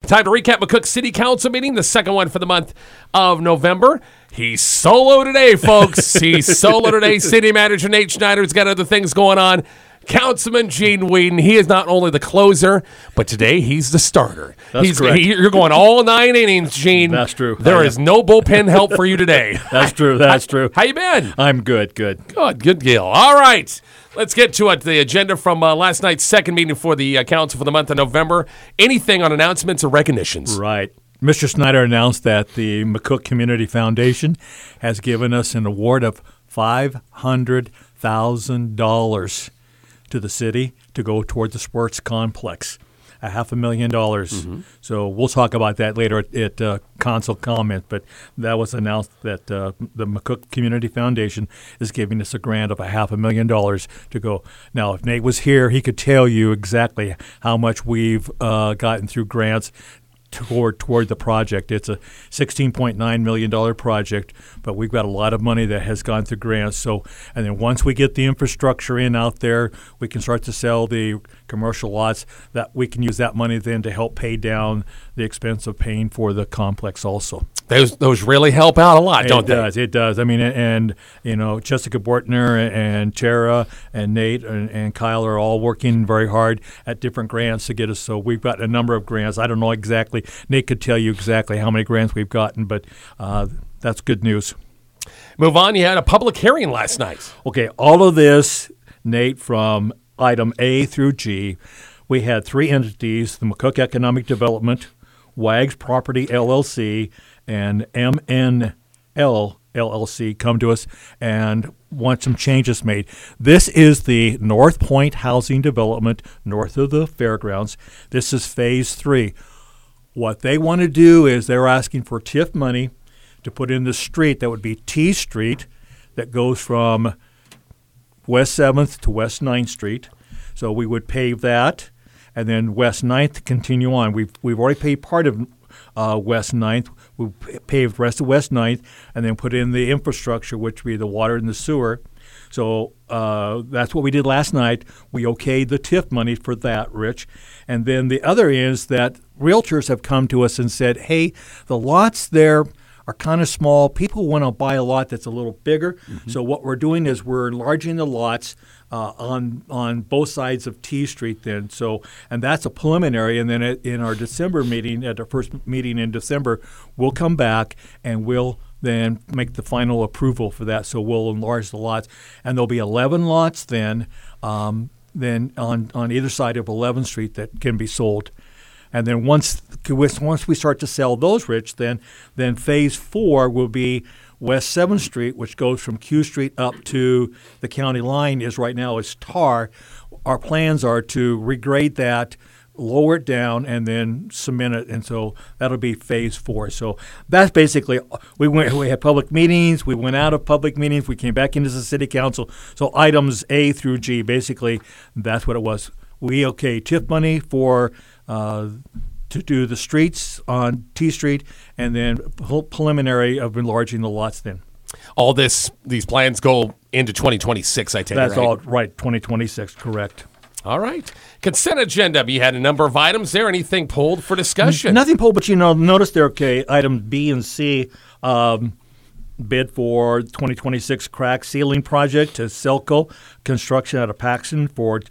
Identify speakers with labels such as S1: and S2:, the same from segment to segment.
S1: Time to recap McCook City Council meeting, the second one for the month of November. He's solo today, folks. He's solo today. City Manager Nate Schneider's got other things going on. Councilman Gene Whedon, he is not only the closer, but today he's the starter.
S2: That's correct.
S1: You're going all 9 innings, Gene.
S2: That's true.
S1: There is no bullpen help for you today.
S2: That's true. That's true.
S1: How you been?
S2: I'm good. Good.
S1: Good deal. All right. Let's get to it. The agenda from last night's second meeting for the council for the month of November. Anything on announcements or recognitions?
S2: Right. Mr. Snyder announced that the McCook Community Foundation has given us an award of $500,000 to the city to go toward the sports complex, $500,000. So we'll talk about that later at council comment, but that was announced that the McCook Community Foundation is giving us a grant of $500,000 to go. Now, if Nate was here, he could tell you exactly how much we've gotten through grants toward the project. It's a $16.9 million project, but we've got a lot of money that has gone through grants. So, and then once we get the infrastructure in out there, we can start to sell the commercial lots. That we can use that money then to help pay down the expense of paying for the complex also.
S1: Those really help out a lot, don't they?
S2: It does. I mean, and you know, Jessica Bortner and Tara and Nate and Kyle are all working very hard at different grants to get us. So we've got a number of grants. I don't know exactly. Nate could tell you exactly how many grants we've gotten, but that's good news.
S1: Move on. You had a public hearing last night.
S2: Okay, all of this, Nate, from item A through G, we had 3 entities: the McCook Economic Development, Wags Property LLC, and MNL LLC come to us and want some changes made. This is the North Point housing development north of the fairgrounds. This is phase 3. What they want to do is they're asking for TIF money to put in the street that would be T Street that goes from West 7th to West 9th Street. So we would pave that, and then West 9th to continue on. We've already paid part of West 9th. We paved the rest of West 9th and then put in the infrastructure, which would be the water and the sewer. So that's what we did last night. We okayed the TIF money for that, Rich. And then the other is that realtors have come to us and said, hey, the lots there are kind of small. People want to buy a lot that's a little bigger. So what we're doing is we're enlarging the lots on both sides of T Street then. So, and that's a preliminary. And then in our December meeting, at our first meeting in December, we'll come back and we'll then make the final approval for that. So we'll enlarge the lots. And there'll be 11 lots then on either side of 11th Street that can be sold. And then once we start to sell those, Rich, then phase 4 will be West 7th Street, which goes from Q Street up to the county line right now is tar. Our plans are to regrade that, lower it down, and then cement it, and so that'll be phase 4. So that's basically we had public meetings, we went out of public meetings, we came back into the city council. So items A through G, basically that's what it was. We TIF money for to do the streets on T Street, and then preliminary of enlarging the lots then.
S1: All these plans go into 2026, I take it, right?
S2: That's all right, 2026, correct.
S1: All right. Consent agenda. You had a number of items there. Anything pulled for discussion?
S2: Nothing pulled, but notice there, items B and C, bid for 2026 crack ceiling project to Selco Construction out of Paxton for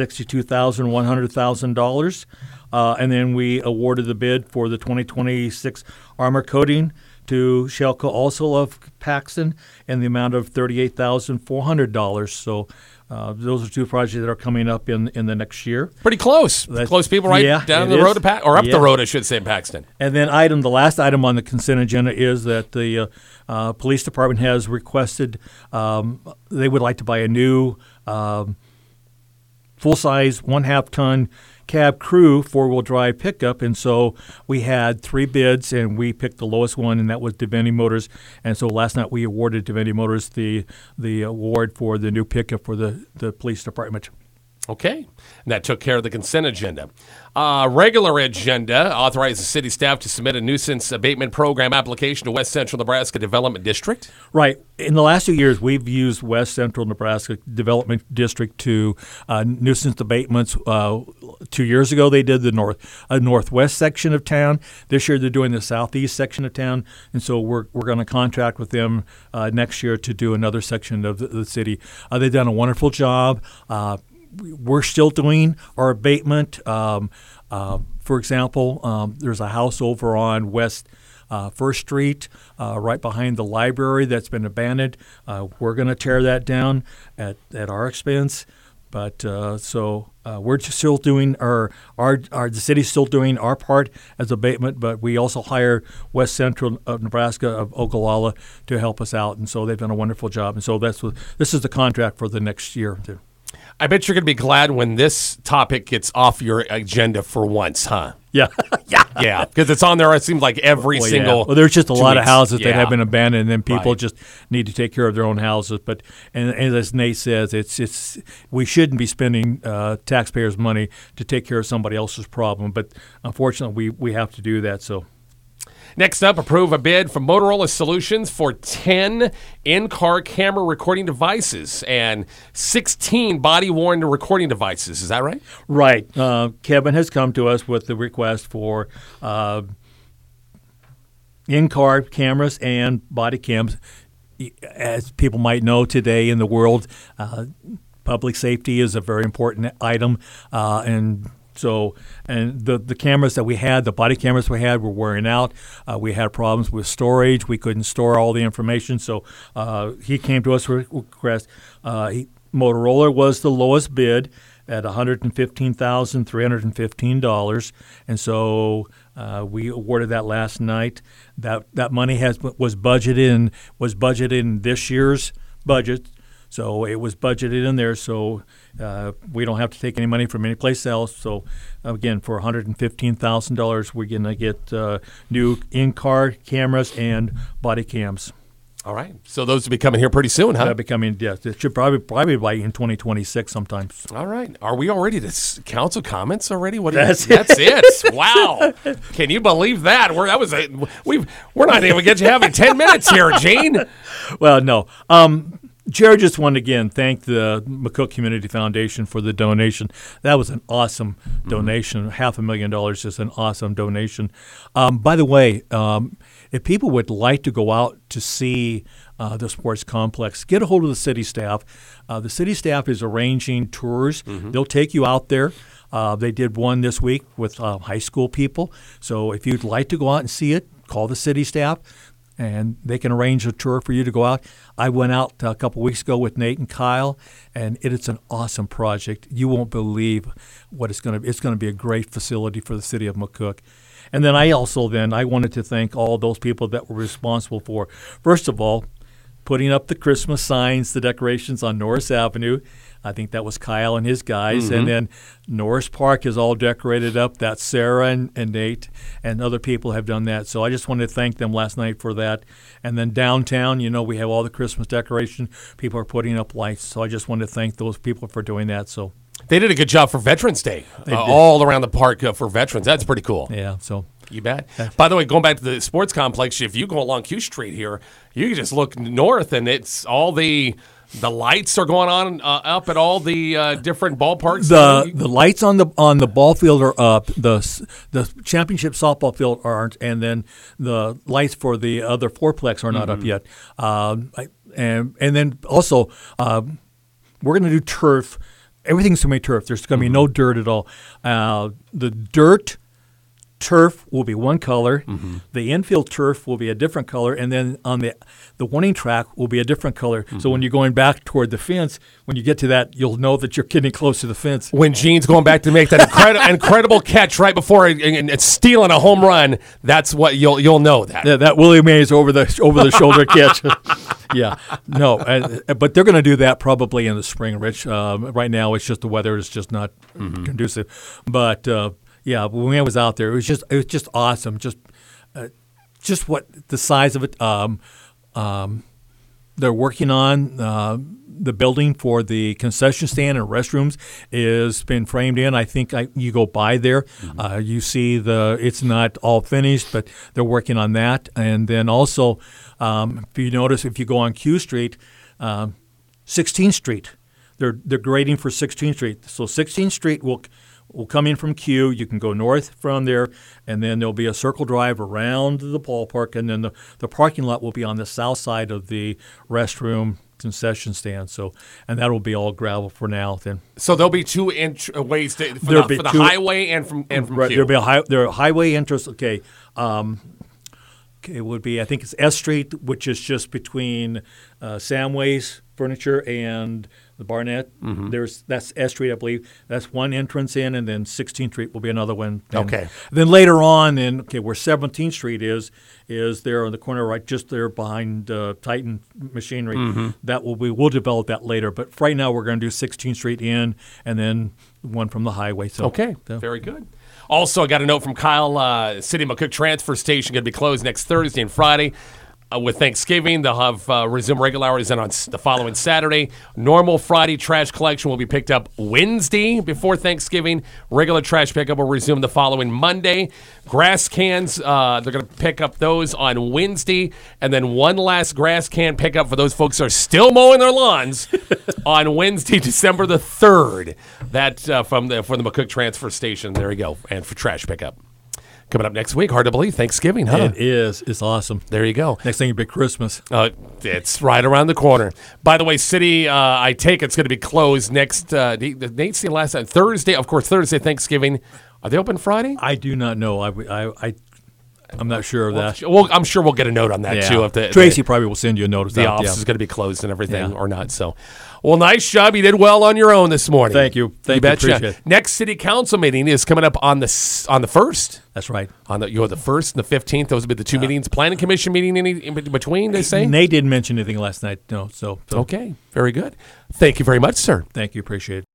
S2: $62,100,000. And then we awarded the bid for the 2026 armor coating to Shelco, also of Paxton, in the amount of $38,400. So those are 2 projects that are coming up in the next year.
S1: Pretty close. Close people down the road to or up the road, I should say, in Paxton.
S2: And then the last item on the consent agenda is that the police department has requested they would like to buy a new full-size 1/2-ton cab crew 4-wheel drive pickup, and so we had 3 bids and we picked the lowest one, and that was DeVenti Motors. And so last night we awarded DeVenti Motors the award for the new pickup for the police department.
S1: Okay. And that took care of the consent agenda. Regular agenda authorizes the city staff to submit a nuisance abatement program application to West Central Nebraska Development District.
S2: Right. In the last 2 years, we've used West Central Nebraska Development District to nuisance abatements. 2 years ago, they did the northwest section of town. This year, they're doing the southeast section of town, and so we're going to contract with them next year to do another section of the city. They've done a wonderful job. We're still doing our abatement. For example, there's a house over on West First Street, right behind the library that's been abandoned. We're going to tear that down at our expense. But we're just still doing the city's still doing our part as abatement, but we also hired West Central of Nebraska of Ogallala to help us out, and so they've done a wonderful job. And so this is the contract for the next year.
S1: I bet you're going to be glad when this topic gets off your agenda for once, huh?
S2: Yeah.
S1: Yeah, because it's on there, it seems like every single.
S2: Well, there's just a lot of houses that
S1: Yeah.
S2: have been abandoned, and then people
S1: Right.
S2: just need to take care of their own houses. But and as Nate says, it's we shouldn't be spending taxpayers' money to take care of somebody else's problem. But unfortunately, we have to do that. So.
S1: Next up, approve a bid from Motorola Solutions for 10 in-car camera recording devices and 16 body-worn recording devices. Is that right?
S2: Right. Kevin has come to us with the request for in-car cameras and body cams. As people might know today in the world, public safety is a very important item, and the cameras that we had, the body cameras we had, were wearing out. We had problems with storage. We couldn't store all the information. So he came to us with a request. Motorola was the lowest bid at $115,315, and so we awarded that last night. That money was budgeted in this year's budget. So it was budgeted in there, so we don't have to take any money from any place else. So, again, for $115,000, we're going to get new in-car cameras and body cams.
S1: All right. So those will be coming here pretty soon, huh?
S2: They'll be coming, yeah. It should probably be in 2026 sometime.
S1: All right. Are we already to council comments already?
S2: That's
S1: it. Wow. Can you believe that? We're not even get you having 10 minutes here, Gene.
S2: Well, no. Jared just wanted to again thank the McCook Community Foundation for the donation. That was an awesome donation. $500,000 is an awesome donation. By the way, if people would like to go out to see the sports complex, get a hold of the city staff. The city staff is arranging tours. They'll take you out there. They did one this week with high school people. So if you'd like to go out and see it, call the city staff, and they can arrange a tour for you to go out. I went out a couple weeks ago with Nate and Kyle, and it's an awesome project. You won't believe what it's going to be. It's going to be a great facility for the city of McCook. And then I wanted to thank all those people that were responsible for, first of all, putting up the Christmas signs, the decorations on Norris Avenue. I think that was Kyle and his guys. And then Norris Park is all decorated up. That's Sarah and Nate and other people have done that. So I just wanted to thank them last night for that. And then downtown, we have all the Christmas decoration. People are putting up lights. So I just wanted to thank those people for doing that. So
S1: they did a good job for Veterans Day, all around the park for veterans. That's pretty cool.
S2: Yeah, so.
S1: You bet. By the way, going back to the sports complex, if you go along Q Street here, you can just look north, and it's all the lights are going on up at all the different ballparks.
S2: The lights on the ball field are up. The championship softball field aren't, and then the lights for the other fourplex are not up yet. And then also we're going to do turf. Everything's going to be turf. There's going to be no dirt at all. The turf will be one color. The infield turf will be a different color, and then on the warning track will be a different color. So when you're going back toward the fence, when you get to that, you'll know that you're getting close to the fence.
S1: When Gene's going back to make that incredible catch right before and stealing a home run, that's what you'll know that.
S2: Yeah, that Willie Mays over the shoulder catch. Yeah, no, but they're going to do that probably in the spring, Rich. Right now, it's just the weather is just not conducive, but. Yeah, when I was out there, it was just awesome. Just what the size of it. they're working on the building for the concession stand and restrooms is been framed in. I think you go by there, you see it's not all finished, but they're working on that. And then also, if you notice, if you go on Q Street, 16th Street, they're grading for 16th Street. So 16th Street will come in from Q. You can go north from there, and then there'll be a circle drive around the ballpark, and then the parking lot will be on the south side of the restroom concession stand. And that will be all gravel for now. Then,
S1: so there'll be two ways for the highway and from
S2: right,
S1: Q.
S2: There'll be highway entrance. Okay, it would be, I think it's S Street, which is just between Samway's Furniture and the Barnett. That's S Street, I believe. That's one entrance in, and then 16th Street will be another one.
S1: Okay.
S2: Then later on, where 17th Street is there on the corner, right, just there behind Titan Machinery. We'll develop that later. But right now, we're going to do 16th Street in, and then one from the highway.
S1: Okay, very good. Also, I got a note from Kyle. City McCook Transfer Station going to be closed next Thursday and Friday. With Thanksgiving, they'll have resume regular hours on the following Saturday. Normal Friday trash collection will be picked up Wednesday before Thanksgiving. Regular trash pickup will resume the following Monday. Grass cans, they're going to pick up those on Wednesday. And then one last grass can pickup for those folks who are still mowing their lawns on Wednesday, December the 3rd. That for the McCook Transfer Station. There you go. And for trash pickup. Coming up next week, hard to believe, Thanksgiving, huh?
S2: It is. It's awesome.
S1: There you go.
S2: Next thing will be Christmas.
S1: It's right around the corner. By the way, City, I take it's going to be closed next, Nate's the last time, Thursday, of course, Thursday, Thanksgiving. Are they open Friday?
S2: I do not know. I'm not sure of that.
S1: Well, I'm sure we'll get a note on that, too. If
S2: Tracy probably will send you a notice.
S1: The office is going to be closed and everything or not. So, well, nice job. You did well on your own this morning.
S2: Thank you. Thank you. Appreciate it.
S1: Next City Council meeting is coming up on the 1st.
S2: That's right.
S1: You're the 1st and the 15th. Those will be the two meetings. Planning Commission meeting in between, they say?
S2: Nate didn't mention anything last night. No. So.
S1: Okay. Very good. Thank you very much, sir.
S2: Thank you. Appreciate it.